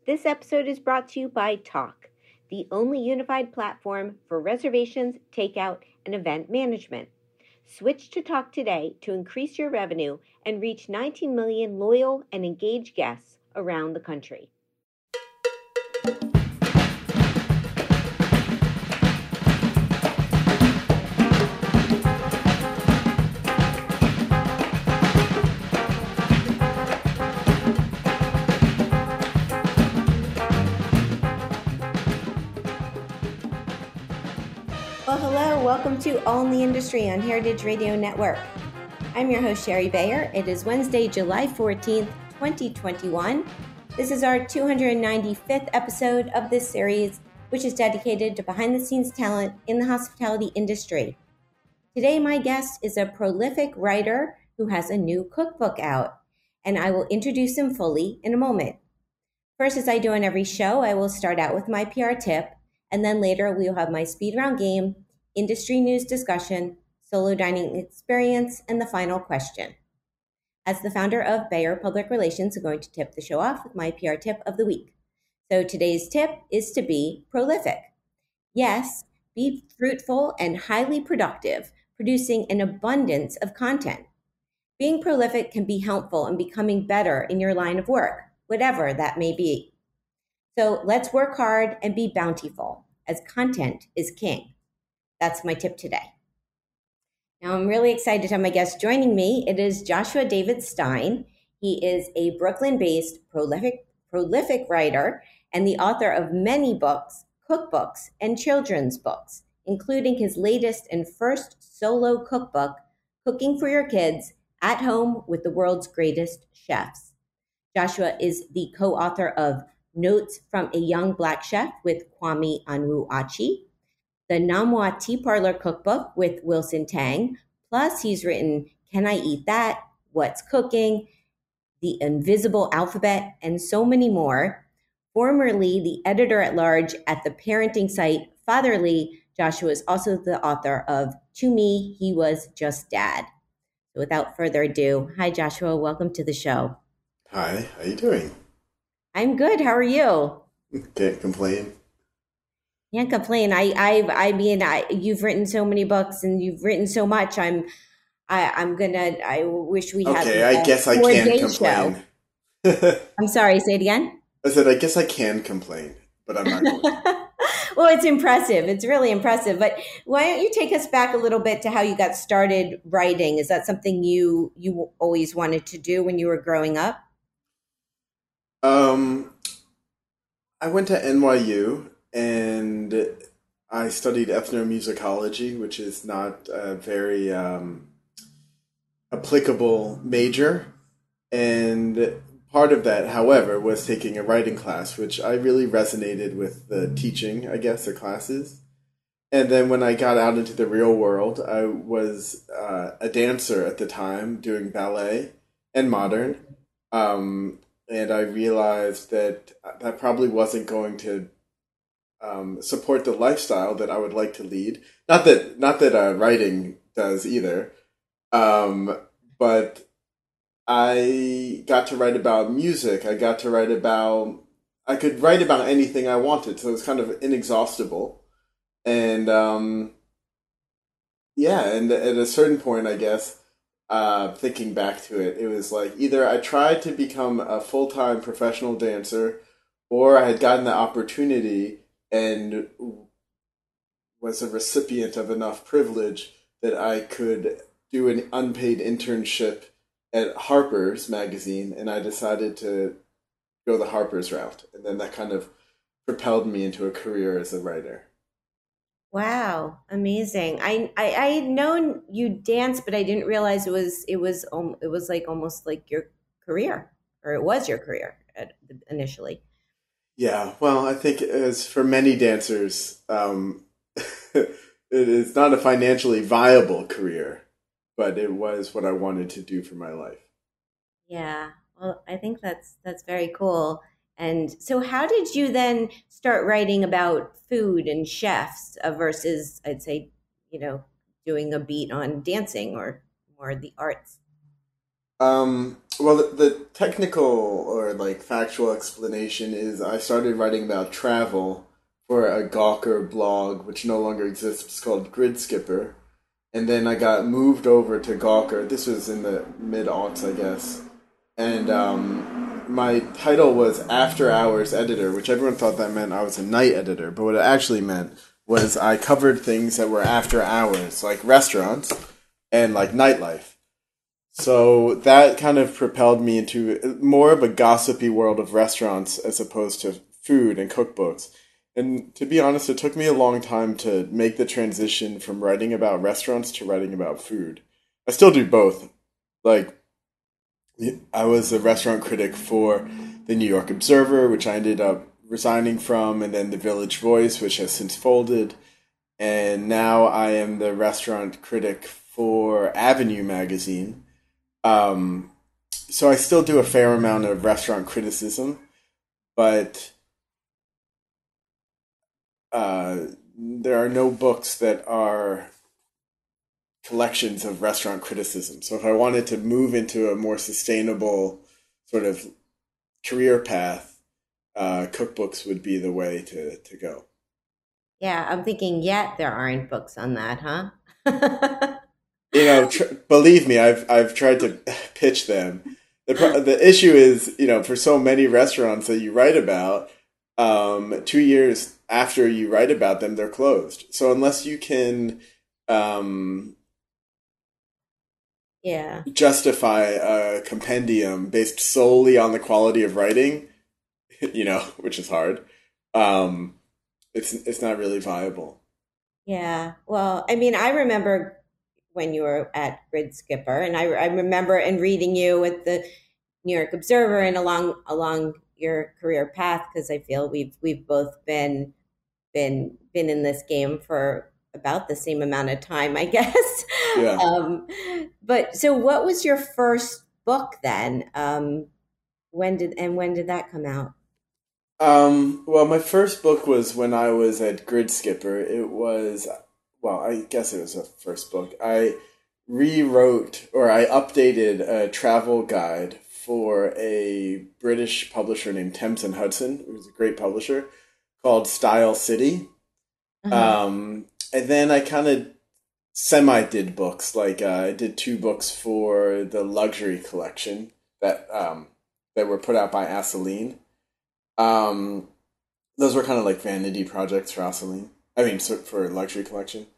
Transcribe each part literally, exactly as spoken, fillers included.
This episode is brought to you by Tock, the only unified platform for reservations, takeout, and event management. Switch to Tock today to increase your revenue and reach nineteen million loyal and engaged guests around the country. Well, hello, welcome to All in the Industry on Heritage Radio Network. I'm your host, Sherry Bayer. It is Wednesday, July fourteenth, twenty twenty-one. This is our two hundred ninety-fifth episode of this series, which is dedicated to behind-the-scenes talent in the hospitality industry. Today, my guest is a prolific writer who has a new cookbook out, and I will introduce him fully in a moment. First, as I do on every show, I will start out with my P R tip, and then later we will have my speed round game, industry news discussion, solo dining experience, and the final question. As the founder of Bayer Public Relations, I'm going to tip the show off with my P R tip of the week. So today's tip is to be prolific. Yes, be fruitful and highly productive, producing an abundance of content. Being prolific can be helpful in becoming better in your line of work, whatever that may be. So let's work hard and be bountiful, as content is king. That's my tip today. Now, I'm really excited to have my guest joining me. It is Joshua David Stein. He is a Brooklyn-based prolific, prolific writer and the author of many books, cookbooks, and children's books, including his latest and first solo cookbook, Cooking for Your Kids, at Home with the World's Greatest Chefs. Joshua is the co-author of Notes from a Young Black Chef with Kwame Onwuachi, the Namwa Tea Parlor Cookbook with Wilson Tang, plus he's written Can I Eat That?, What's Cooking?, The Invisible Alphabet, and so many more. Formerly the editor-at-large at the parenting site Fatherly, Joshua is also the author of To Me, He Was Just Dad. So without further ado, hi Joshua, welcome to the show. Hi, how you doing? I'm good. How are you? Can't complain. Can't complain. I, I, I mean, I, you've written so many books and you've written so much. I'm, I, I'm gonna. I wish we had. Okay, I guess I can complain. I'm sorry. Say it again. I said I guess I can complain, but I'm not going to. Well, it's impressive. It's really impressive. But why don't you take us back a little bit to how you got started writing? Is that something you you always wanted to do when you were growing up? Um, I went to N Y U and I studied ethnomusicology, which is not a very um, applicable major. And part of that, however, was taking a writing class, which I really resonated with the teaching, I guess, the classes. And then when I got out into the real world, I was uh, a dancer at the time, doing ballet and modern. Um, and I realized that that probably wasn't going to um, support the lifestyle that I would like to lead. Not that, not that uh, writing does either, um, but I got to write about music. I got to write about, I could write about anything I wanted, so it was kind of inexhaustible. And um, yeah, and at a certain point, I guess, uh, thinking back to it, it was like either I tried to become a full-time professional dancer, or I had gotten the opportunity and was a recipient of enough privilege that I could do an unpaid internship at Harper's Magazine, and I decided to go the Harper's route. And then that kind of propelled me into a career as a writer. Wow, amazing! I I, I had known you dance, but I didn't realize it was it was um, it was like almost like your career, or it was your career at, initially. Yeah, well, I think as for many dancers, um, it is not a financially viable career, but it was what I wanted to do for my life. Yeah, well, I think that's that's very cool. And so how did you then start writing about food and chefs uh, versus, I'd say, you know, doing a beat on dancing or more the arts? Um, well, the, the technical or like factual explanation is I started writing about travel for a Gawker blog, which no longer exists. It's called Grid Skipper. And then I got moved over to Gawker. This was in the mid aughts, I guess. And um, my title was After Hours Editor, which everyone thought that meant I was a night editor. But what it actually meant was I covered things that were after hours, like restaurants and like nightlife. So that kind of propelled me into more of a gossipy world of restaurants as opposed to food and cookbooks. And to be honest, it took me a long time to make the transition from writing about restaurants to writing about food. I still do both. Like, I was a restaurant critic for the New York Observer, which I ended up resigning from, and then the Village Voice, which has since folded. And now I am the restaurant critic for Avenue magazine. Um, so I still do a fair amount of restaurant criticism, but uh, there are no books that are collections of restaurant criticism. So if I wanted to move into a more sustainable sort of career path, uh, cookbooks would be the way to, to go. Yeah, I'm thinking yet there aren't books on that, huh? You know, tr- believe me, I've I've tried to pitch them. The pro- the issue is, you know, for so many restaurants that you write about, um, two years after you write about them, they're closed. So unless you can um, Yeah. justify a compendium based solely on the quality of writing, you know, which is hard, um, it's it's not really viable. Yeah. Well, I mean, I remember when you were at Grid Skipper, and I, I remember and reading you with the New York Observer and along along your career path, because I feel we've we've both been been been in this game for about the same amount of time, I guess. Yeah. um, but so, what was your first book then? Um, when did and when did that come out? Um, well, my first book was when I was at Grid Skipper. It was, well, I guess it was a first book. I rewrote or I updated a travel guide for a British publisher named Thames and Hudson, who was a great publisher, called Style City. Uh-huh. Um, and then I kind of semi did books. Like uh, I did two books for the luxury collection that um, that were put out by Asseline. Um, those were kind of like vanity projects for Asseline. I mean, so- for luxury collection.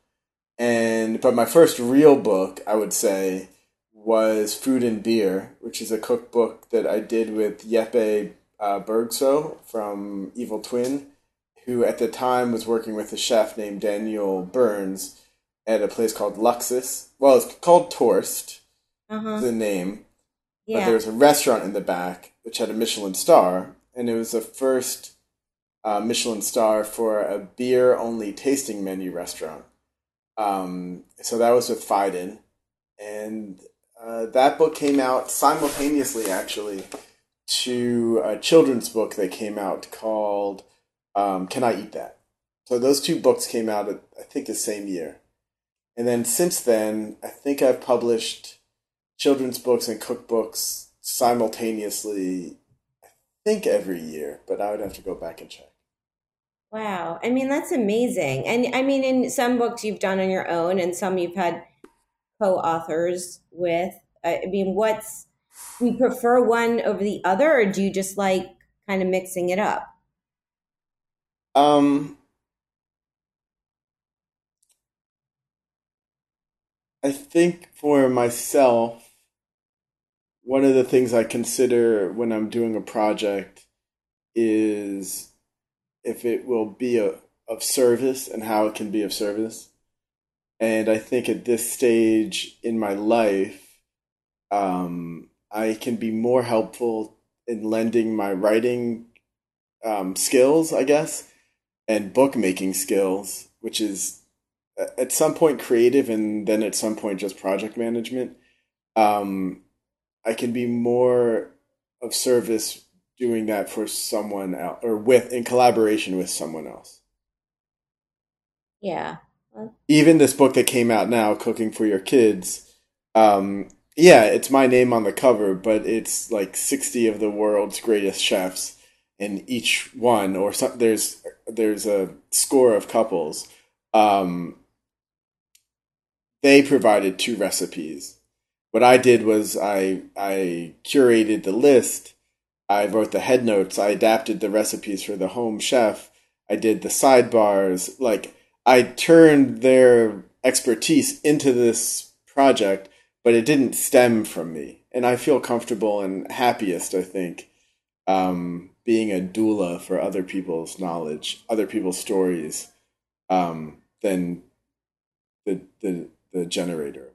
And but my first real book, I would say, was Food and Beer, which is a cookbook that I did with Jeppe uh, Bergso from Evil Twin, who at the time was working with a chef named Daniel Burns at a place called Luxus. Well, it's called Torst, Uh-huh. the name, but there Yeah. was a restaurant in the back which had a Michelin star, and it was the first uh, Michelin star for a beer only tasting menu restaurant. Um, so that was with Fiden, and uh, that book came out simultaneously, actually, to a children's book that came out called um, "Can I Eat That?" So those two books came out, at, I think, the same year. And then since then, I think I've published children's books and cookbooks simultaneously. I think every year, but I would have to go back and check. Wow. I mean, that's amazing. And I mean, in some books you've done on your own, and some you've had co-authors with. I I mean, what's do you prefer one over the other, or do you just like kind of mixing it up? Um, I think for myself, one of the things I consider when I'm doing a project is if it will be a, of service and how it can be of service. And I think at this stage in my life, um, I can be more helpful in lending my writing um, skills, I guess, and bookmaking skills, which is a- at some point creative and then at some point just project management. Um, I can be more of service doing that for someone else or with in collaboration with someone else. Yeah. Well, Even this book that came out now, Cooking for Your Kids, um, Yeah, it's my name on the cover, but it's like sixty of the world's greatest chefs, and each one, or some, there's there's a score of couples. Um, they provided two recipes. What I did was I I curated the list. I wrote the head notes. I adapted the recipes for the home chef. I did the sidebars. Like I turned their expertise into this project, but it didn't stem from me. And I feel comfortable and happiest, I think, um, being a doula for other people's knowledge, other people's stories, um, than the the the generator.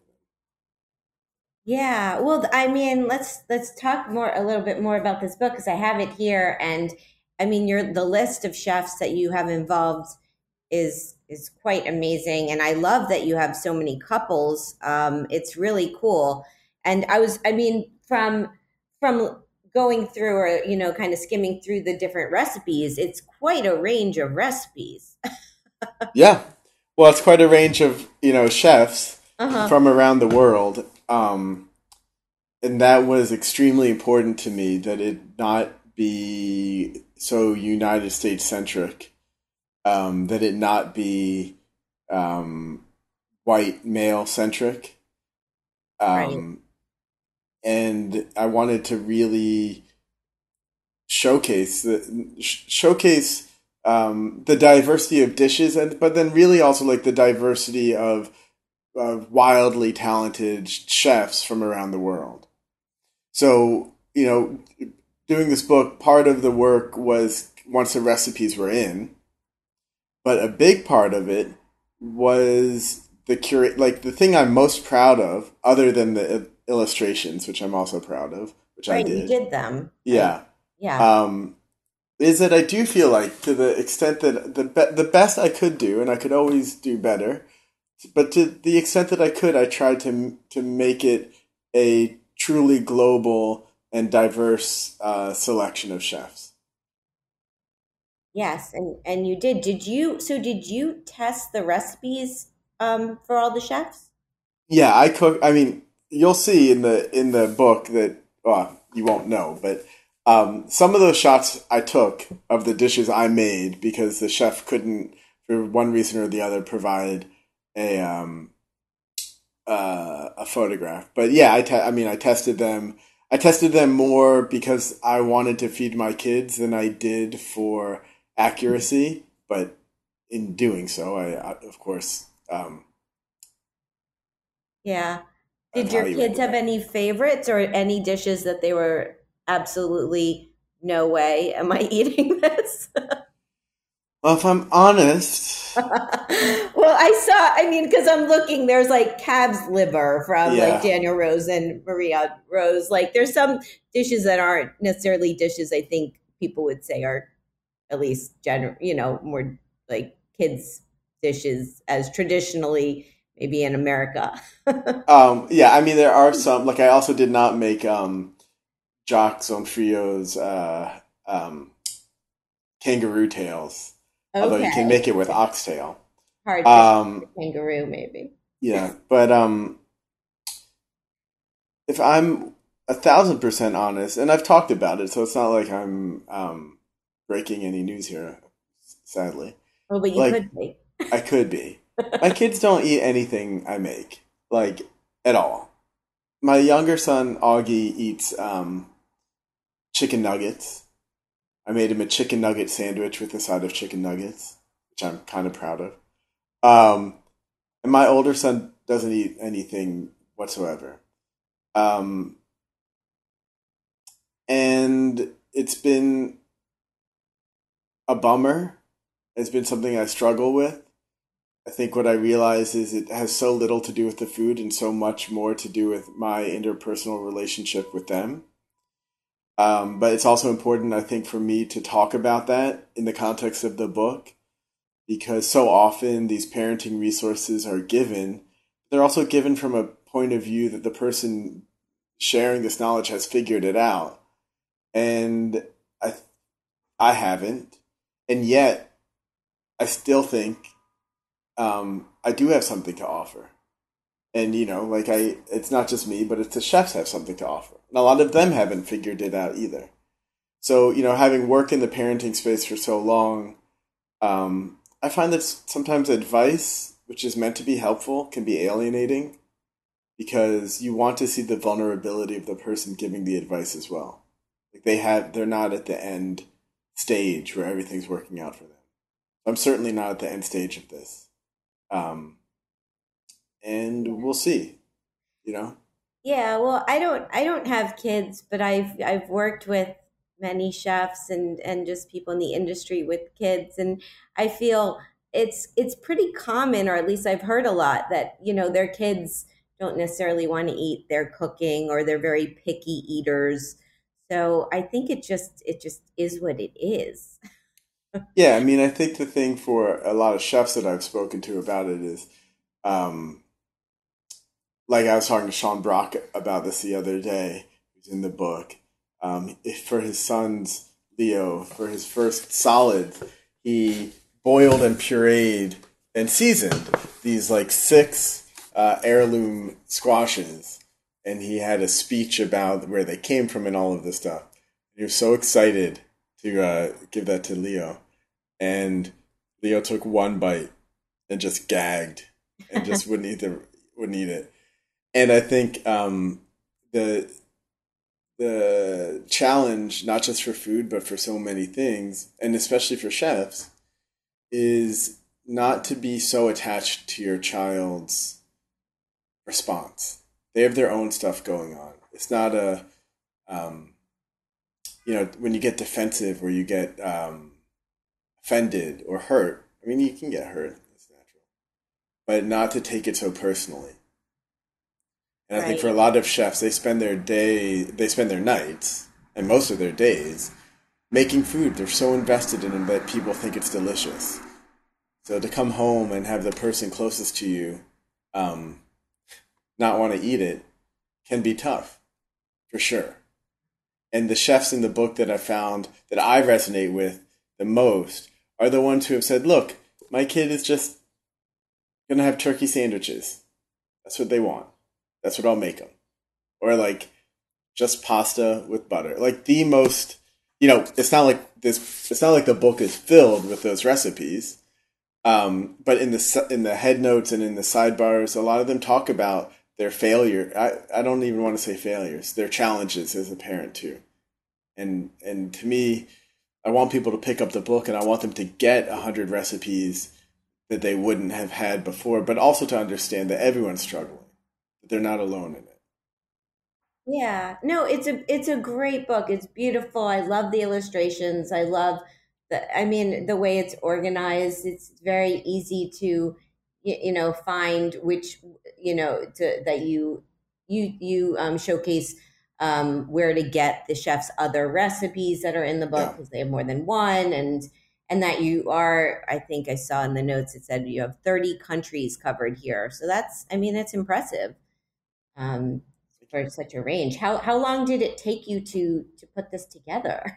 Yeah, well, I mean, let's let's talk more a little bit more about this book because I have it here, and I mean, your the list of chefs that you have involved is is quite amazing, and I love that you have so many couples. Um, it's really cool, and I was, I mean, from from going through or you know, kind of skimming through the different recipes, it's quite a range of recipes. Yeah. Well, it's quite a range of, you know, chefs Uh-huh. from around the world. Um, and that was extremely important to me that it not be so United States centric, um, that it not be um, white male centric. Right. Um, and I wanted to really showcase the sh- showcase um, the diversity of dishes, and but then really also like the diversity of of wildly talented chefs from around the world. So, you know, doing this book, part of the work was once the recipes were in, but a big part of it was the curate. Like the thing I'm most proud of, other than the illustrations, which I'm also proud of, which I Right, you did. did them. I Yeah. yeah. Um, is that I do feel like to the extent that the be- the best I could do, and I could always do better, but to the extent that I could, I tried to to make it a truly global and diverse uh, selection of chefs. Yes, and and you did. Did you so did you test the recipes um for all the chefs? Yeah, I cook. I mean, you'll see in the in the book that well, you won't know, but um, some of those shots I took of the dishes I made because the chef couldn't, for one reason or the other, provide a um, uh, a photograph. But yeah, I te- I mean, I tested them. I tested them more because I wanted to feed my kids than I did for accuracy. But in doing so, I, I of course um, Yeah. Did your kids evaluated have them. any favorites or any dishes that they were absolutely no way am I eating this? Well, if I'm honest, Well, I saw, I mean, because I'm looking, there's like calf's liver from like yeah, Daniel Rose and Maria Rose. Like there's some dishes that aren't necessarily dishes I think people would say are at least general, you know, more like kids dishes as traditionally maybe in America. um, yeah. I mean, there are some. Like, I also did not make um, Jacques Zonfrio's uh, um, kangaroo tails, although you can Okay. make it with oxtail. Hard to Um, kangaroo, maybe. yeah, but um, if I'm a thousand percent honest, and I've talked about it, so it's not like I'm um, breaking any news here, sadly. Oh, but you Like could be. I could be. My kids don't eat anything I make, like at all. My younger son Augie eats um, chicken nuggets. I made him a chicken nugget sandwich with a side of chicken nuggets, which I'm kind of proud of. Um, and my older son doesn't eat anything whatsoever. Um, and it's been a bummer. It's been something I struggle with. I think what I realize is it has so little to do with the food and so much more to do with my interpersonal relationship with them. Um, but it's also important, I think, for me to talk about that in the context of the book because so often these parenting resources are given. They're also given from a point of view that the person sharing this knowledge has figured it out. And I, I haven't. And yet, I still think um, I do have something to offer. And, you know, like I, it's not just me, but it's the chefs have something to offer. And a lot of them haven't figured it out either. So, you know, having worked in the parenting space for so long, um, I find that sometimes advice, which is meant to be helpful, can be alienating because you want to see the vulnerability of the person giving the advice as well. Like they have, they're not at the end stage where everything's working out for them. I'm certainly not at the end stage of this. Um, and we'll see, you know? Yeah, well, I don't I don't have kids, but I've I've worked with many chefs and and just people in the industry with kids, and I feel it's it's pretty common, or at least I've heard a lot that, you know, their kids don't necessarily want to eat their cooking, or they're very picky eaters. So I think it just it just is what it is. Yeah, I mean, I think the thing for a lot of chefs that I've spoken to about it is, um, like I was talking to Sean Brock about this the other day, who's in the book. Um, if for his son's Leo, for his first salad, he boiled and pureed and seasoned these like six uh, heirloom squashes, and he had a speech about where they came from and all of this stuff. He was so excited to uh, give that to Leo, and Leo took one bite and just gagged and just wouldn't eat the wouldn't eat it. And I think um, the the challenge, not just for food, but for so many things, and especially for chefs, is not to be so attached to your child's response. They have their own stuff going on. It's not a, um, you know, when you get defensive or you get um, offended or hurt. I mean, you can get hurt. It's natural. But not to take it so personally. And I think Right. for a lot of chefs, they spend their day, they spend their nights, and most of their days, making food. They're so invested in it that people think it's delicious. So to come home and have the person closest to you um, not want to eat it can be tough, for sure. And the chefs in the book that I found that I resonate with the most are the ones who have said, look, my kid is just going to have turkey sandwiches. That's what they want. That's what I'll make them. Or like just pasta with butter. Like the most, you know, it's not like this, it's not like the book is filled with those recipes. Um, but in the, in the head notes and in the sidebars, a lot of them talk about their failure. I, I don't even want to say failures, their challenges as a parent too. And, and to me, I want people to pick up the book and I want them to get a hundred recipes that they wouldn't have had before, but also to understand that everyone's struggling. They're not alone in it. Yeah. No, it's a it's a great book. It's beautiful. I love the illustrations. I love the I mean the way it's organized. It's very easy to you, you know find which you know to that you you you um showcase um where to get the chef's other recipes that are in the book Yeah. because they have more than one, and and that you are, I think I saw in the notes it said you have thirty countries covered here. So that's, I mean, that's impressive, um, Thank you. for such a range. How how long did it take you to to put this together?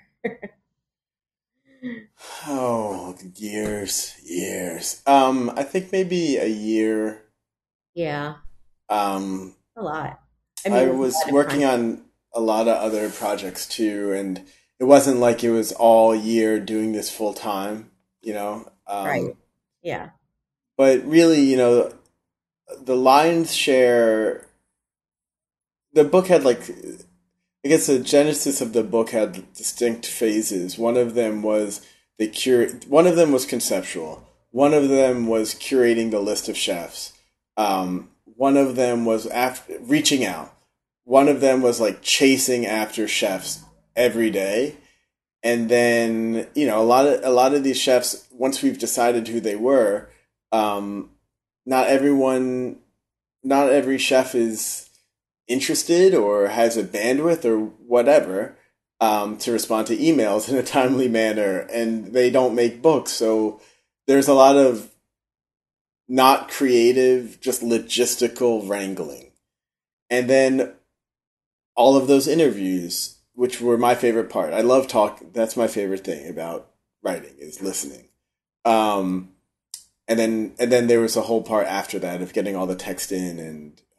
Oh, years, years. Um, I think maybe a year. Yeah, Um, a lot. I I mean, it's a was lot of working content. on a lot of other projects too, and it wasn't like it was all year doing this full time, you know. Right. Um, Yeah. but really, you know, the lion's share, the book had like, I guess the genesis of the book had distinct phases. One of them was the cure. One of them was conceptual. One of them was curating the list of chefs. Um, one of them was after reaching out. One of them was like chasing after chefs every day. And then, you know, a lot of a lot of these chefs, once we've decided who they were, um, not everyone, not every chef is interested or has a bandwidth or whatever um, to respond to emails in a timely manner, and they don't make books. So there's a lot of not creative, just logistical wrangling. And then all of those interviews, which were my favorite part. I love talk. That's my favorite thing about writing is listening. Um, and then and then there was a whole part after that of getting all the text in and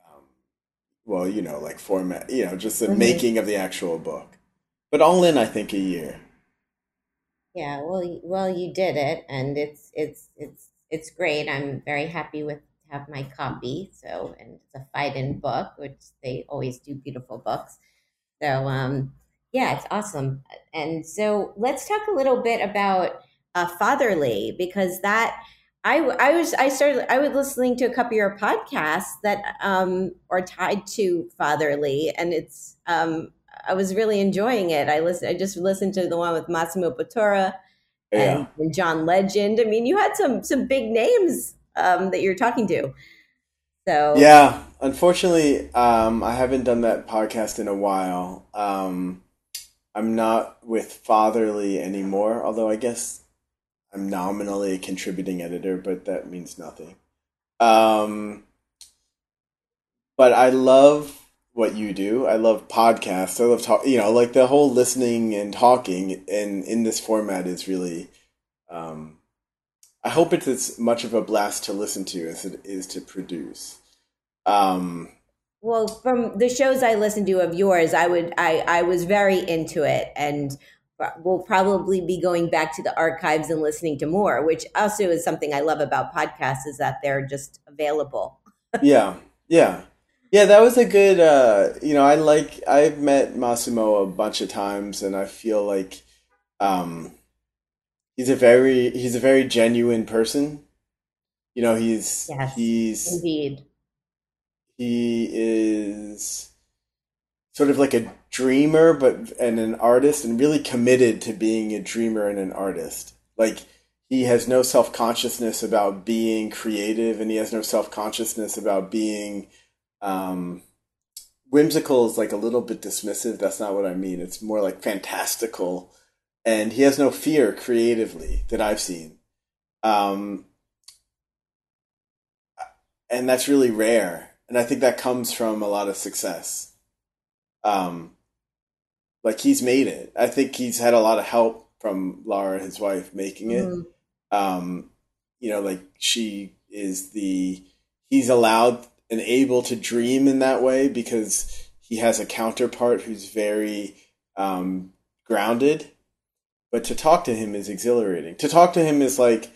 well, you know, like format, you know, just the Hmm. making of the actual book. But all in, I think a year. Yeah, well, y- well, you did it, and it's it's it's it's great. I'm very happy with to have my copy. So, and it's a Fiden book, which they always do beautiful books. So, um, yeah, it's awesome. And so, let's talk a little bit about uh, Fatherly, because that I I was I started I was listening to a couple of your podcasts that um, are tied to Fatherly, and it's um, I was really enjoying it. I listen I just listened to the one with Massimo Bottura and, Yeah. and John Legend. I mean, you had some some big names um, that you're talking to. So, Yeah. Unfortunately, um, I haven't done that podcast in a while. Um, I'm not with Fatherly anymore, although I guess I'm nominally a contributing editor, but that means nothing. Um, but I love what you do. I love podcasts. I love talk, you know, like the whole listening and talking and in this format is really, um, I hope it's as much of a blast to listen to as it is to produce. Um, well, from the shows I listened to of yours, I would I I was very into it, and we'll probably be going back to the archives and listening to more, which also is something I love about podcasts is that they're just available. yeah, yeah. Yeah, that was a good, uh, you know, I like, I've met Massimo a bunch of times and I feel like, um, he's a very, he's a very genuine person. You know, he's, Yes, he's, indeed. he is sort of like a dreamer, but, and an artist and really committed to being a dreamer and an artist. Like, he has no self-consciousness about being creative and he has no self-consciousness about being, um, whimsical is like a little bit dismissive. That's not what I mean. It's more like fantastical, and he has no fear creatively that I've seen. Um, and that's really rare. And I think that comes from a lot of success. Um, like he's made it. I think he's had a lot of help from Laura, his wife, making it. Mhm. Um, you know, like she is the he's allowed and able to dream in that way because he has a counterpart who's very um, grounded. But to talk to him is exhilarating. To talk to him is like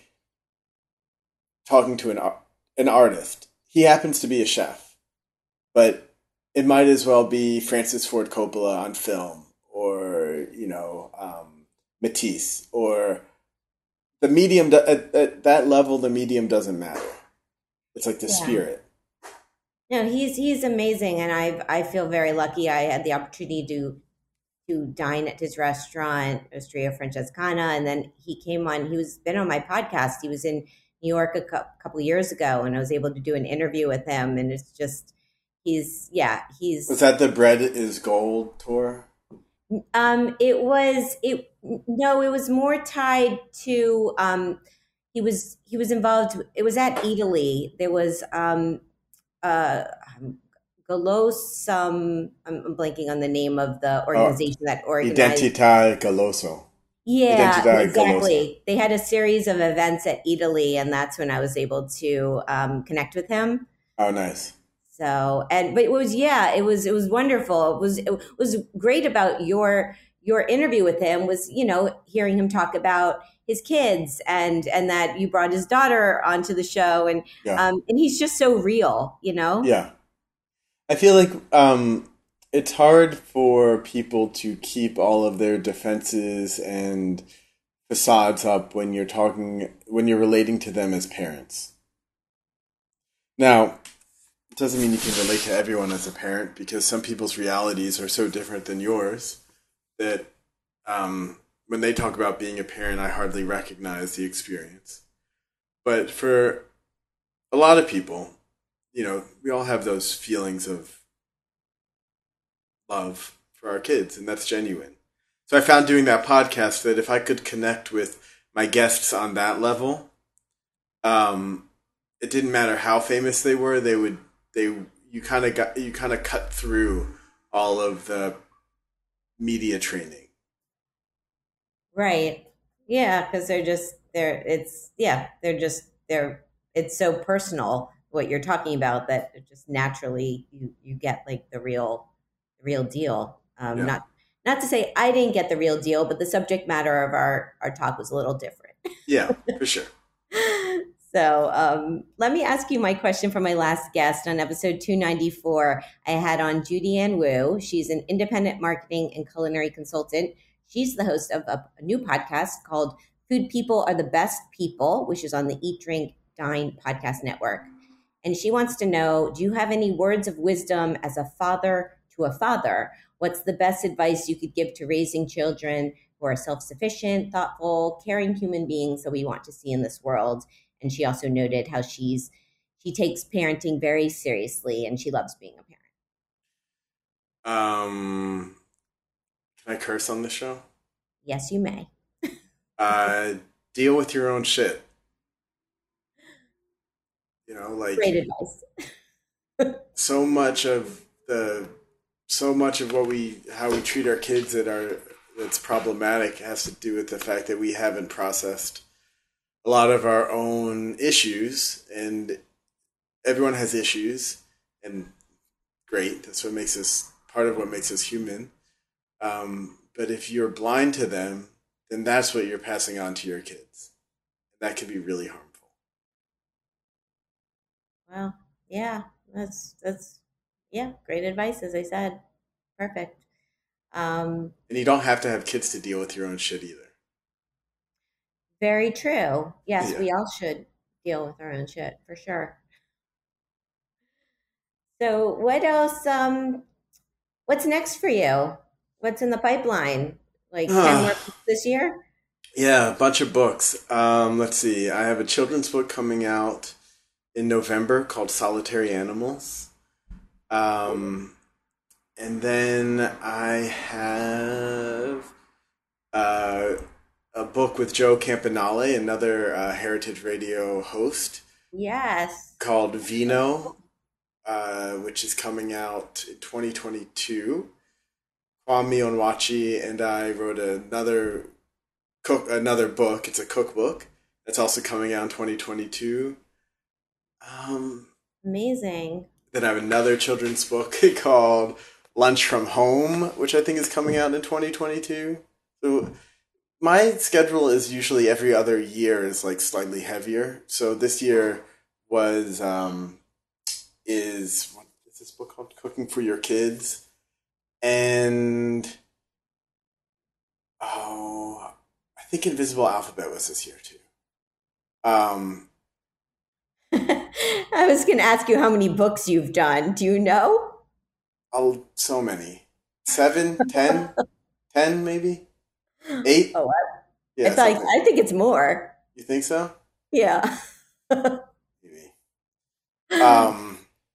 talking to an an artist. He happens to be a chef, but it might as well be Francis Ford Coppola on film, or you know um, Matisse, or the medium. At, at that level, the medium doesn't matter. It's like the Yeah. spirit. No, he's he's amazing, and I I feel very lucky. I had the opportunity to to dine at his restaurant, Osteria Francescana, and then he came on. He was been on my podcast. He was in New York a cou- couple of years ago, and I was able to do an interview with him. And it's just he's yeah Was he's that the Bread is Gold tour? um it was it no it was more tied to um he was he was involved. It was at Italy. There was um uh um, Galos. Um, I'm, I'm blanking on the name of the Oh, organization that organized. Identità Galoso. Yeah, Identità Galosa. exactly. They had a series of events at Italy, and that's when I was able to um, connect with him. Oh, nice. So, and but it was yeah, it was it was wonderful. It was it was great about your your interview with him was you know hearing him talk about his kids and and that you brought his daughter onto the show and Yeah, um and he's just so real, you know. yeah. I feel like um, it's hard for people to keep all of their defenses and facades up when you're talking when you're relating to them as parents. Now, it doesn't mean you can relate to everyone as a parent because some people's realities are so different than yours that um, when they talk about being a parent, I hardly recognize the experience. But for a lot of people, you know, we all have those feelings of love for our kids, and that's genuine. So I found doing that podcast that if I could connect with my guests on that level, um, it didn't matter how famous they were, they would they you kind of got you kind of cut through all of the media training. Right. Yeah, because they're just they're it's yeah they're just they're it's so personal what you're talking about, that it just naturally you you get like the real the real deal. Um, Yeah. not not to say I didn't get the real deal, but the subject matter of our our talk was a little different. Yeah, for sure. So um, let me ask you my question from my last guest on episode two ninety-four. I had on Judy Ann Wu. She's an independent marketing and culinary consultant. She's the host of a, a new podcast called Food People Are the Best People, which is on the Eat, Drink, Dine podcast network. And she wants to know, do you have any words of wisdom as a father to a father? What's the best advice you could give to raising children who are self-sufficient, thoughtful, caring human beings that we want to see in this world? And she also noted how she's she takes parenting very seriously and she loves being a parent. Um, can I curse on the show? Yes, you may. Uh, deal with your own shit. You know, like Great advice. so much of the so much of what we how we treat our kids that are that's problematic has to do with the fact that we haven't processed a lot of our own issues, and everyone has issues, and great. That's what makes us part of what makes us human. Um, but if you're blind to them, then that's what you're passing on to your kids. That can be really harmful. Well, yeah, that's that's yeah, great advice. As I said, perfect. Um, And you don't have to have kids to deal with your own shit either. very true. Yes, Yeah. we all should deal with our own shit for sure. So, what else? Um, what's next for you? What's in the pipeline? Like ten more books this year? Yeah, a bunch of books. Um, let's see. I have a children's book coming out in November called Solitary Animals. Um, and then I have uh, a book with Joe Campanale, another uh, Heritage Radio host, Yes. called Vino, uh, which is coming out in twenty twenty-two. Kwame Onwachi and I wrote another cook another book. It's a cookbook that's also coming out in twenty twenty-two. Um, Amazing. then I have another children's book called Lunch from Home, which I think is coming out in twenty twenty-two. So my schedule is usually every other year is like slightly heavier. So this year was um, is what is this book called? Cooking for Your Kids, and oh, I think Invisible Alphabet was this year too. Um, I was going to ask you how many books you've done. Do you know? oh, so many, seven, ten, ten, maybe eight. Oh, I, Yeah, I thought something. I think it's more. You think so? Yeah. Maybe. Um.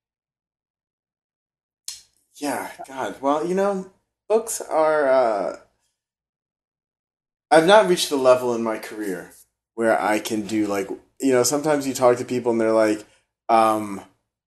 Yeah. God. Well, you know, books are. Uh, I've not reached the level in my career where I can do like you know. Sometimes you talk to people and they're like, um,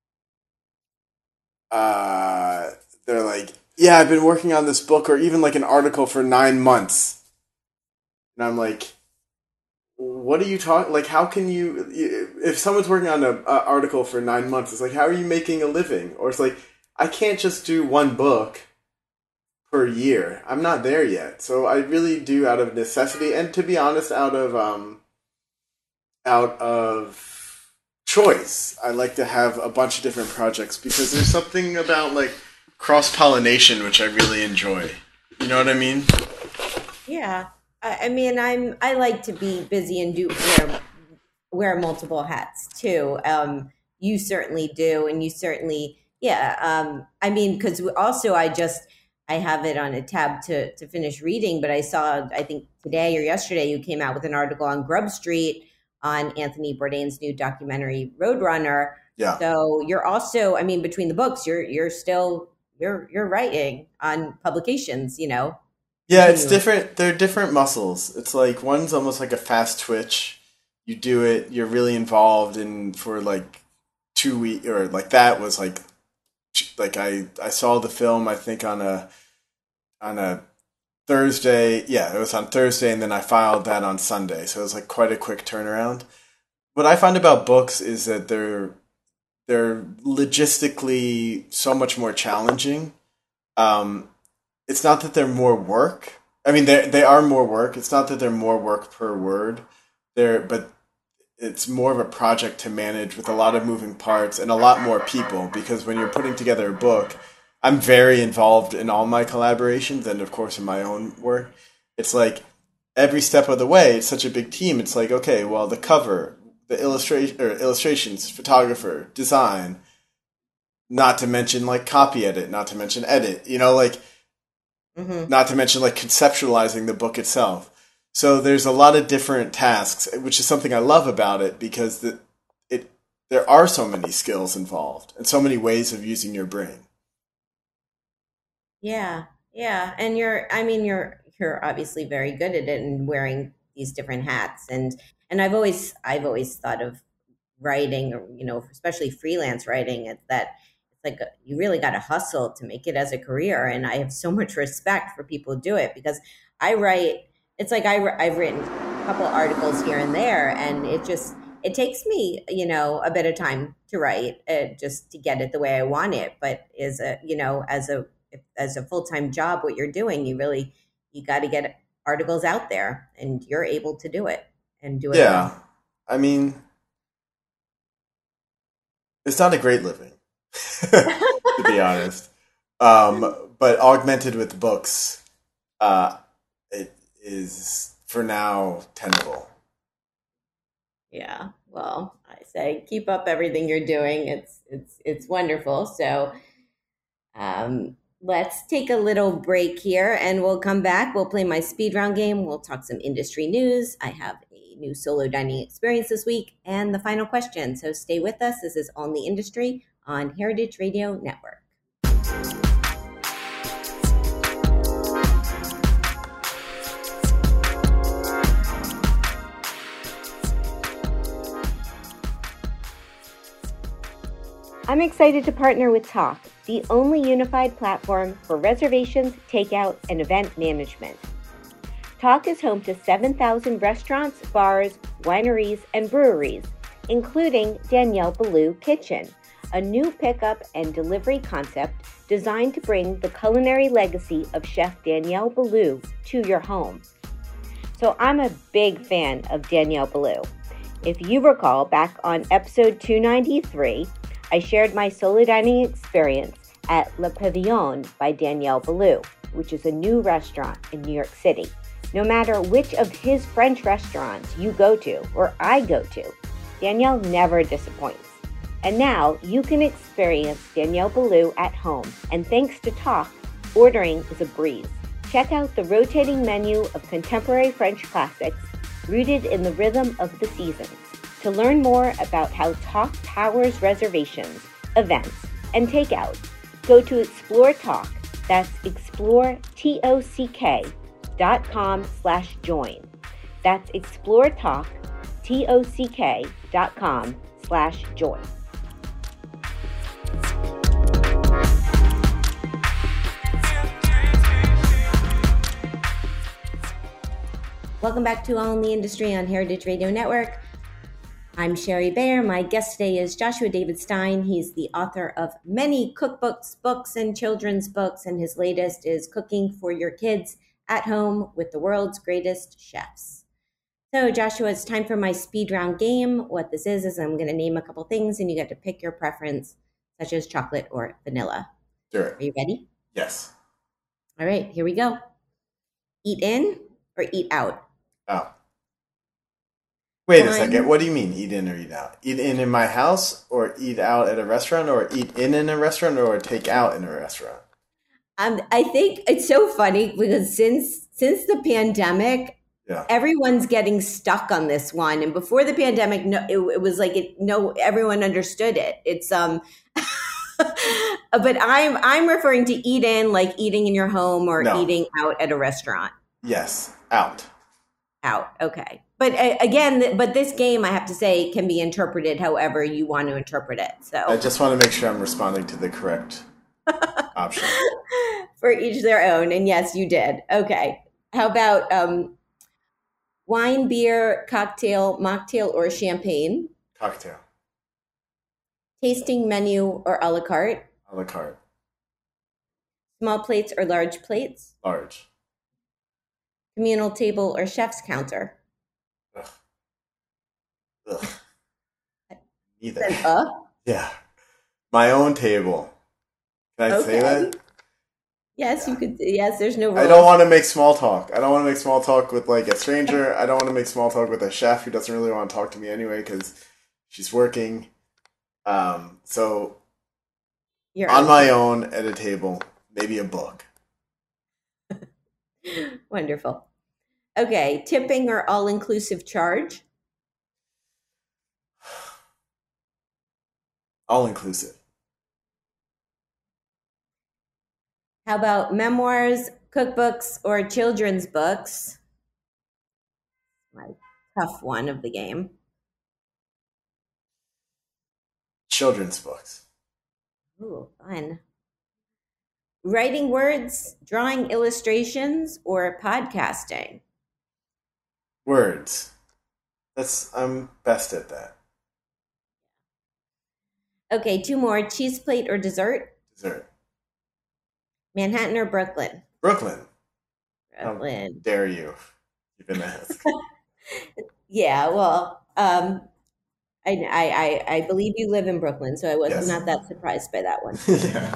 uh, they're like, yeah, I've been working on this book or even like an article for nine months, and I'm like, what are you talking? Like, how can you? If someone's working on an article for nine months, it's like, how are you making a living? Or it's like, I can't just do one book per year. I'm not there yet. So I really do out of necessity, and to be honest, out of um, out of choice. I like to have a bunch of different projects because there's something about like cross pollination which I really enjoy. You know what I mean? Yeah. I, I mean, I'm I like to be busy and do wear wear multiple hats too. Um, you certainly do, and you certainly, yeah. Um, I mean, because also I just I have it on a tab to to finish reading, but I saw I think today or yesterday you came out with an article on Grub Street on Anthony Bourdain's new documentary Roadrunner. Yeah. So you're also, I mean, between the books, you're you're still you're you're writing on publications, you know. Yeah, it's different. They're different muscles. It's like one's almost like a fast twitch. You do it, you're really involved in for like two weeks, or like that was like like I I saw the film I think on a on a Thursday. Yeah, it was on Thursday, and then I filed that on Sunday. So it was like quite a quick turnaround. What I find about books is that they're they're logistically so much more challenging. Um, it's not that they're more work. I mean, they they are more work. It's not that they're more work per word. They're but it's more of a project to manage with a lot of moving parts and a lot more people, because when you're putting together a book, I'm very involved in all my collaborations and of course in my own work. It's like every step of the way, it's such a big team. It's like, okay, well, the cover, the illustration or illustrations, photographer, design, not to mention like copy edit, not to mention edit, you know, like mm-hmm. not to mention like conceptualizing the book itself. So there's a lot of different tasks, which is something I love about it, because the, it there are so many skills involved and so many ways of using your brain. Yeah, yeah, and you're I mean you're you're obviously very good at it and wearing these different hats, and and I've always I've always thought of writing, or you know, especially freelance writing, it's that it's like a, you really got to hustle to make it as a career, and I have so much respect for people who do it, because I write. It's like I, I've written a couple articles here and there, and it just, it takes me, you know, a bit of time to write uh, just to get it the way I want it. But as a, you know, as a, as a full-time job, what you're doing, you really, you got to get articles out there, and you're able to do it and do it. Yeah. Well. I mean, it's not a great living, to be honest. Um, but augmented with books, uh, it, is for now tenable. Yeah, well, I say keep up everything you're doing. It's it's it's wonderful. So um, let's take a little break here, and we'll come back. We'll play my speed round game. We'll talk some industry news. I have a new solo dining experience this week, and the final question. So stay with us. This is On the Industry on Heritage Radio Network. I'm excited to partner with Tock, the only unified platform for reservations, takeout, and event management. Tock is home to seven thousand restaurants, bars, wineries, and breweries, including Daniel Boulud Kitchen, a new pickup and delivery concept designed to bring the culinary legacy of Chef Daniel Boulud to your home. So I'm a big fan of Daniel Boulud. If you recall, back on episode two ninety-three, I shared my solo dining experience at Le Pavillon by Daniel Boulud, which is a new restaurant in New York City. No matter which of his French restaurants you go to or I go to, Daniel never disappoints. And now you can experience Daniel Boulud at home, and thanks to Tock, ordering is a breeze. Check out the rotating menu of contemporary French classics rooted in the rhythm of the seasons. To learn more about how Tock powers reservations, events, and takeout, go to Explore Tock. That's explore, T O C K, dot com slash join. That's Explore Tock, T O C K, dot com slash join. Welcome back to All in the Industry on Heritage Radio Network. I'm Sherry Bayer. My guest today is Joshua David Stein. He's the author of many cookbooks, books, and children's books, and his latest is Cooking for Your Kids at Home with the World's Greatest Chefs. So, Joshua, it's time for my speed round game. What this is, is I'm going to name a couple things, and you get to pick your preference, such as chocolate or vanilla. Sure. Are you ready? Yes. All right, here we go. Eat in or eat out? Out. Wait One. a second. What do you mean, eat in or eat out? Eat in in my house, or eat out at a restaurant, or eat in in a restaurant, or take out in a restaurant? Um, I think it's so funny because since since the pandemic, yeah. everyone's getting stuck on this one. And before the pandemic, no, it, it was like it, no, everyone understood it. It's um, but I'm I'm referring to eat in, like eating in your home or no. eating out at a restaurant. Yes, out. Out. Okay. But uh, again, but this game, I have to say, can be interpreted however you want to interpret it. So I just want to make sure I'm responding to the correct option. For each their own. And yes, you did. Okay. How about um, wine, beer, cocktail, mocktail, or champagne? Cocktail. Tasting menu or a la carte? A la carte. Small plates or large plates? Large. Communal table or chef's counter? Ugh. Ugh. Neither. An uh? Yeah. My own table. Can I say Okay. that? Yes, you Yeah. could. Yes, there's no I don't rules. want to make small talk. I don't want to make small talk with like a stranger. I don't want to make small talk with a chef who doesn't really want to talk to me anyway because she's working. Um, so Your on own my table. own at a table, maybe a book. Wonderful. Okay, tipping or all-inclusive charge? All inclusive. How about memoirs, cookbooks, or children's books? My tough one of the game. Children's books. Ooh, fun. Writing words, drawing illustrations, or podcasting? Words. That's I'm best at that. Okay, two more. Cheese plate or dessert? Dessert. Manhattan or Brooklyn? Brooklyn. How Brooklyn. dare you even ask? Yeah, well, um, I, I, I I believe you live in Brooklyn, so I was Yes. not that surprised by that one. Yeah.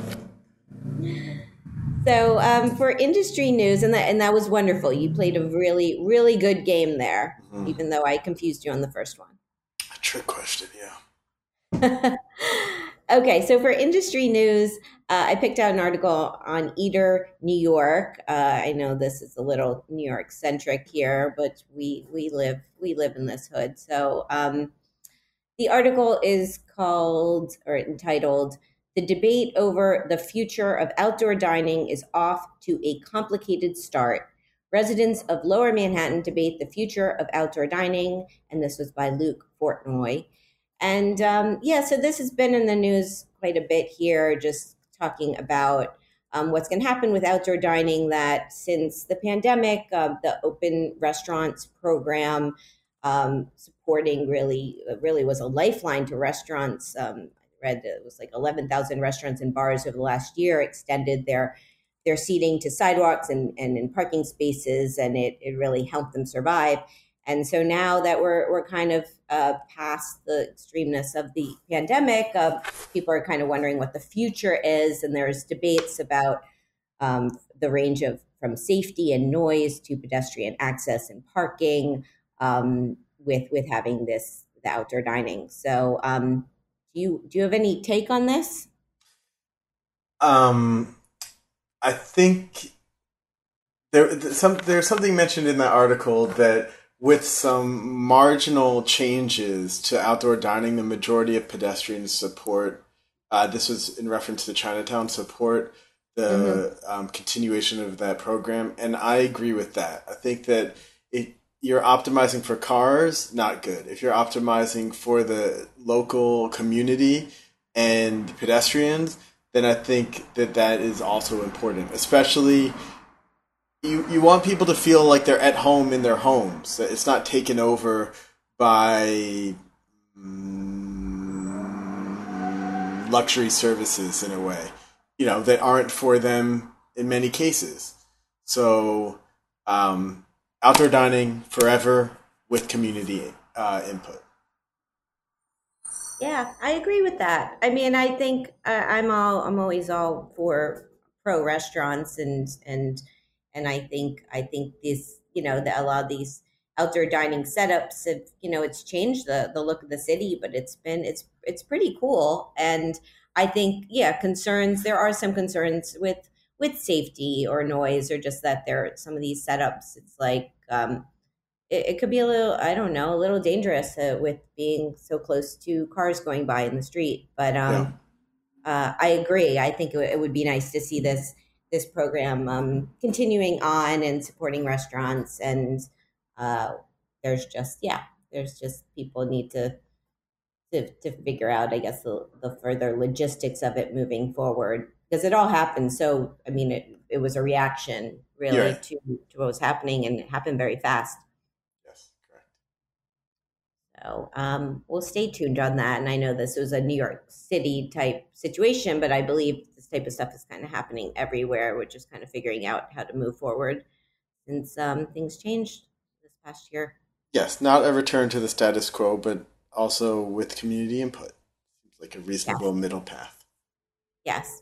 So um, for industry news, and that and that was wonderful. You played a really really good game there, Mhm. even though I confused you on the first one. A trick question, yeah. Okay, so for industry news, uh, I picked out an article on Eater, New York. Uh, I know this is a little New York centric here, but we we live we live in this hood. So um, the article is called or entitled "The Debate Over the Future of Outdoor Dining is Off to a Complicated Start. Residents of Lower Manhattan debate the future of outdoor dining." And this was by Luke Fortnoy. And um, yeah, so this has been in the news quite a bit here, just talking about um, what's going to happen with outdoor dining. That since the pandemic, uh, the open restaurants program um, supporting really, really was a lifeline to restaurants. Um, I read that it was like eleven thousand restaurants and bars over the last year extended their their seating to sidewalks and, and in parking spaces, and it, it really helped them survive. And so now that we're we're kind of uh, past the extremeness of the pandemic, uh, people are kind of wondering what the future is, and there's debates about um, the range of from safety and noise to pedestrian access and parking um, with with having this the outdoor dining. So, um, do you do you have any take on this? Um, I think there some there's something mentioned in that article that with some marginal changes to outdoor dining, the majority of pedestrians support. Uh, this was in reference to Chinatown support Mm-hmm. the um, continuation of that program, and I agree with that. I think that it you're optimizing for cars, not good. If you're optimizing for the local community and pedestrians, then I think that that is also important, especially you you want people to feel like they're at home in their homes. That it's not taken over by mm, luxury services in a way, you know, that aren't for them in many cases. So, um, outdoor dining forever with community uh, input. Yeah, I agree with that. I mean, I think uh, I'm all I'm always all for pro restaurants and and and I think I think this you know that a lot of these outdoor dining setups have you know it's changed the the look of the city, but it's been it's it's pretty cool. And I think yeah, concerns there are some concerns with with safety or noise or just that there are some of these setups. It's like um, it, it could be a little I don't know a little dangerous uh, with being so close to cars going by in the street, but Yeah, um uh, I agree. I think it, w- it would be nice to see this this program um, continuing on and supporting restaurants. And uh, there's just yeah, there's just people need to to, to figure out, I guess, the, the further logistics of it moving forward because it all happened. So I mean, it it was a reaction you're really right. to to what was happening, and it happened very fast. Yes, correct. So um, we'll stay tuned on that. And I know this was a New York City type situation, but I believe this type of stuff is kind of happening everywhere. We're just kind of figuring out how to move forward since um, things changed this past year. Yes, not a return to the status quo, but also with community input. Seems like a reasonable Yes, middle path. yes,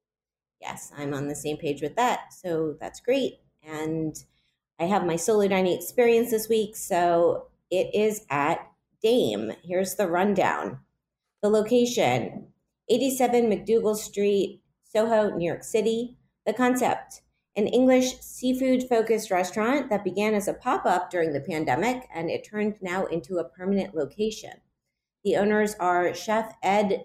yes. I'm on the same page with that. So that's great. And I have my solo dining experience this week. So it is at Dame. Here's the rundown. The location, eighty-seven McDougal Street, Soho, New York City. The concept, an English seafood focused restaurant that began as a pop up during the pandemic and it turned now into a permanent location. The owners are Chef Ed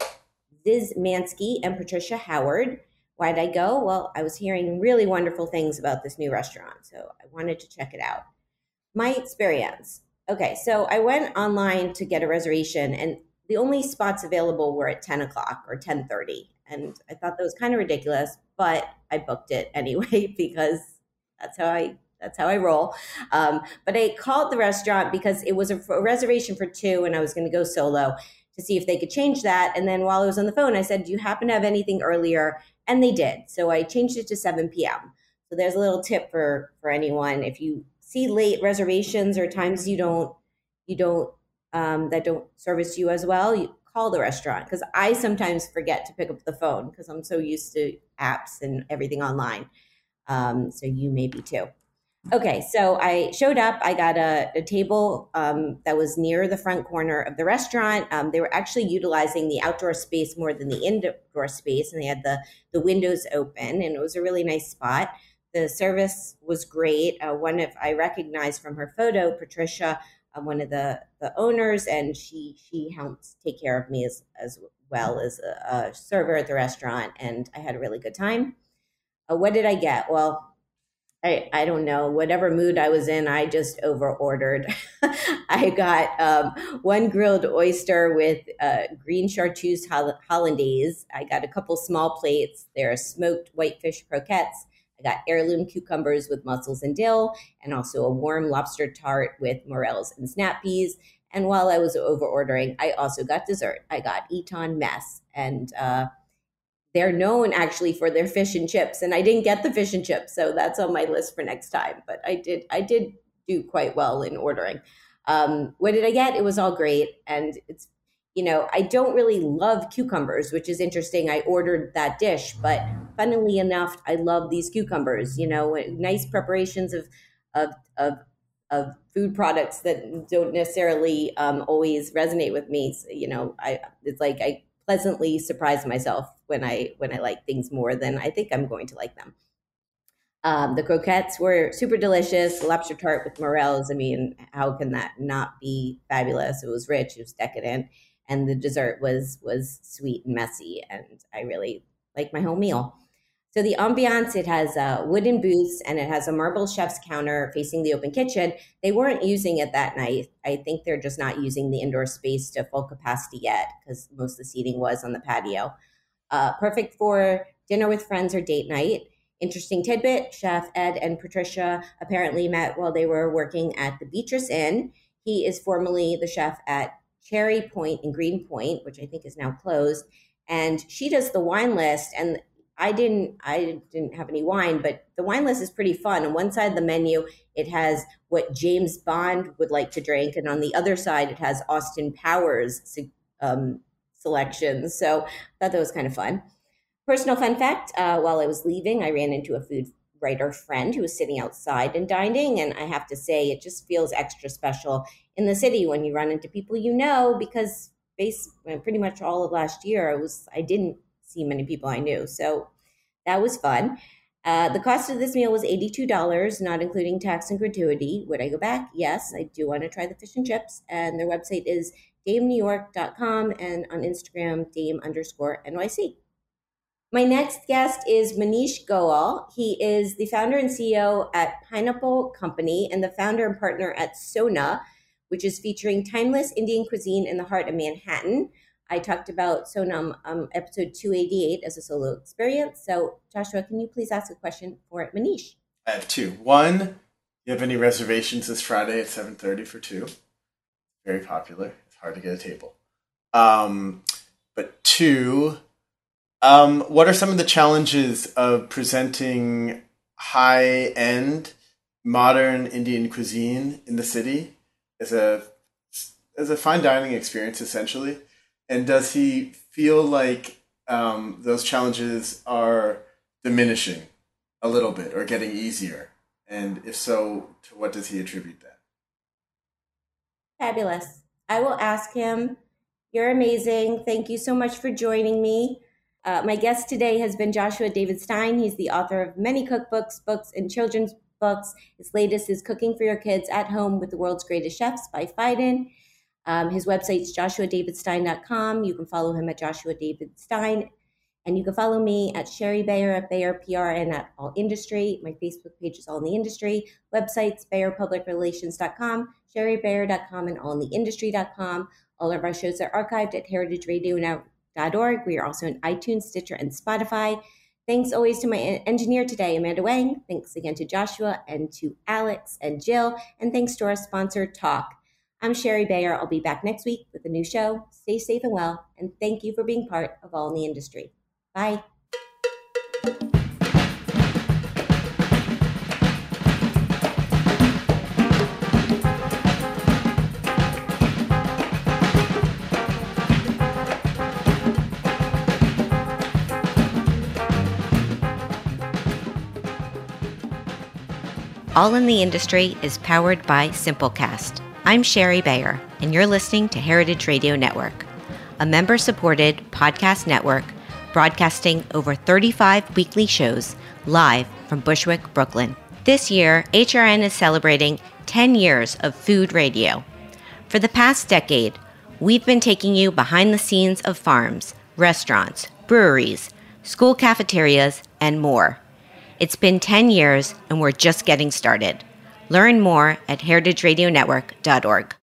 Zizmansky and Patricia Howard. Why'd I go? Well, I was hearing really wonderful things about this new restaurant, so I wanted to check it out. My experience. Okay, so I went online to get a reservation, and the only spots available were at ten o'clock or ten thirty, and I thought that was kind of ridiculous, but I booked it anyway because that's how I that's how I roll. Um, but I called the restaurant because it was a, a reservation for two, and I was going to go solo to see if they could change that. And then while I was on the phone, I said, "Do you happen to have anything earlier?" And they did. So I changed it to seven p.m. So there's a little tip for for anyone if you see late reservations or times you don't you don't um, that don't service you as well, you call the restaurant because I sometimes forget to pick up the phone because I'm so used to apps and everything online. Um, so you may be too. Okay, so I showed up. I got a, a table um, that was near the front corner of the restaurant. Um, they were actually utilizing the outdoor space more than the indoor space, and they had the the windows open, and it was a really nice spot. The service was great. Uh, one of I recognized from her photo, Patricia, uh, one of the the owners, and she she helped take care of me as as well as a, a server at the restaurant, and I had a really good time. Uh, what did I get? Well, I, I don't know, whatever mood I was in, I just over ordered. I got um, one grilled oyster with uh, green chartreuse holl- hollandaise. I got a couple small plates. There are smoked whitefish croquettes. I got heirloom cucumbers with mussels and dill, and also a warm lobster tart with morels and snap peas. And while I was over ordering, I also got dessert. I got Eton mess, and uh, they're known actually for their fish and chips, and I didn't get the fish and chips, so that's on my list for next time. But I did I did do quite well in ordering. Um, what did I get? It was all great, and it's you know I don't really love cucumbers, which is interesting. I ordered that dish, but funnily enough, I love these cucumbers. You know, nice preparations of of of of food products that don't necessarily um, always resonate with me. So, you know, I it's like I pleasantly surprise myself when I when I like things more than I think I'm going to like them. Um, the croquettes were super delicious. Lobster tart with morels. I mean, how can that not be fabulous? It was rich. It was decadent, and the dessert was was sweet and messy. And I really like my whole meal. So the ambiance, it has uh, wooden booths and it has a marble chef's counter facing the open kitchen. They weren't using it that night. I think they're just not using the indoor space to full capacity yet because most of the seating was on the patio. Uh, perfect for dinner with friends or date night. Interesting tidbit, Chef Ed and Patricia apparently met while they were working at the Beatrice Inn. He is formerly the chef at Cherry Point in Greenpoint, which I think is now closed. And she does the wine list, and I didn't I didn't have any wine, but the wine list is pretty fun. On one side of the menu, it has what James Bond would like to drink, and on the other side, it has Austin Powers um, selections. So I thought that was kind of fun. Personal fun fact, uh, while I was leaving, I ran into a food writer friend who was sitting outside and dining, and I have to say it just feels extra special in the city when you run into people you know, because base, pretty much all of last year, I was I didn't see many people I knew. So that was fun. Uh, the cost of this meal was eighty-two dollars, not including tax and gratuity. Would I go back? Yes, I do want to try the fish and chips. And their website is dame new york dot com and on Instagram, dame underscore N Y C. My next guest is Manish Goel. He is the founder and C E O at Pineapple Company and the founder and partner at Sona, which is featuring timeless Indian cuisine in the heart of Manhattan. I talked about Sonam um, episode two eighty-eight as a solo experience. So, Joshua, can you please ask a question for Manish? I have two. One, you have any reservations this Friday at seven thirty for two? very popular. It's hard to get a table. Um, but two, um, what are some of the challenges of presenting high-end modern Indian cuisine in the city as a as a fine dining experience, essentially? And does he feel like um, those challenges are diminishing a little bit or getting easier? And if so, to what does he attribute that? Fabulous. I will ask him. You're amazing. Thank you so much for joining me. Uh, my guest today has been Joshua David Stein. He's the author of many cookbooks, books, and children's books. His latest is Cooking for Your Kids at Home with the World's Greatest Chefs by Phaidon. Um, his website's joshua david stein dot com. You can follow him at Joshua David Stein. And you can follow me at Sherry Bayer at Bayer P R and at All Industry. My Facebook page is All in the Industry. Websites, bayer public relations dot com, sherry bayer dot com, and all in the industry dot com. All of our shows are archived at heritage radio dot org. We are also on iTunes, Stitcher, and Spotify. Thanks always to my engineer today, Amanda Wang. Thanks again to Joshua and to Alex and Jill. And thanks to our sponsor, Talk. I'm Sherry Bayer. I'll be back next week with a new show. Stay safe and well. And thank you for being part of All in the Industry. Bye. All in the Industry is powered by Simplecast. I'm Sherry Bayer, and you're listening to Heritage Radio Network, a member-supported podcast network broadcasting over thirty-five weekly shows live from Bushwick, Brooklyn. This year, H R N is celebrating ten years of food radio. For the past decade, we've been taking you behind the scenes of farms, restaurants, breweries, school cafeterias, and more. It's been ten years, and we're just getting started. Learn more at heritage radio network dot org.